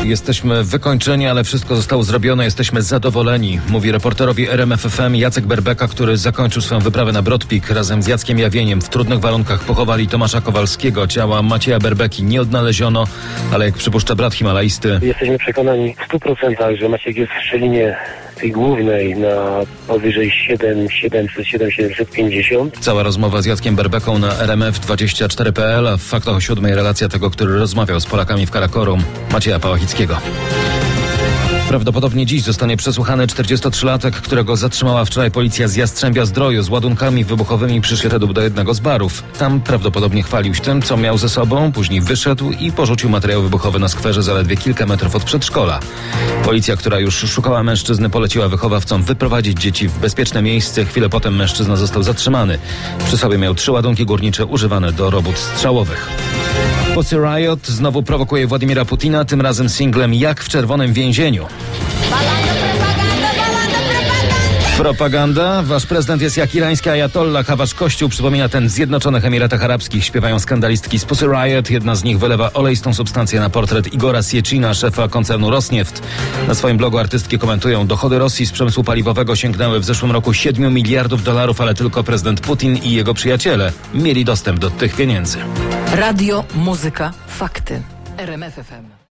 Jesteśmy wykończeni, ale wszystko zostało zrobione. Jesteśmy zadowoleni, mówi reporterowi RMF FM Jacek Berbeka, który zakończył swoją wyprawę na Brodpik. Razem z Jackiem Jawieniem w trudnych warunkach pochowali Tomasza Kowalskiego. Ciała Macieja Berbeki nie odnaleziono, ale jak przypuszcza brat himalaisty, jesteśmy przekonani w 100%, że Maciek jest w szczelinie tej głównej na powyżej 750. Cała rozmowa z Jackiem Berbeką na RMF24.pl, a w Faktach o 7:00 relacja tego, który rozmawiał z Polakami w Karakorum, Macieja Pałachickiego. Prawdopodobnie dziś zostanie przesłuchany 43-latek, którego zatrzymała wczoraj policja z Jastrzębia-Zdroju z ładunkami wybuchowymi przyszedł do jednego z barów. Tam prawdopodobnie chwalił się tym, co miał ze sobą, później wyszedł i porzucił materiał wybuchowy na skwerze zaledwie kilka metrów od przedszkola. Policja, która już szukała mężczyzny, poleciła wychowawcom wyprowadzić dzieci w bezpieczne miejsce. Chwilę potem mężczyzna został zatrzymany. Przy sobie miał 3 ładunki górnicze używane do robót strzałowych. Pussy Riot znowu prowokuje Władimira Putina, tym razem singlem Jak w czerwonym więzieniu. Propaganda? Wasz prezydent jest jak irański ajatollah, a wasz kościół przypomina ten w Zjednoczonych Emiratach Arabskich. Śpiewają skandalistki z Pussy Riot. Jedna z nich wylewa oleistą substancję na portret Igora Siecina, szefa koncernu Rosnieft. Na swoim blogu artystki komentują: dochody Rosji z przemysłu paliwowego sięgnęły w zeszłym roku $7 miliardów, ale tylko prezydent Putin i jego przyjaciele mieli dostęp do tych pieniędzy. Radio, muzyka, fakty. RMF FM.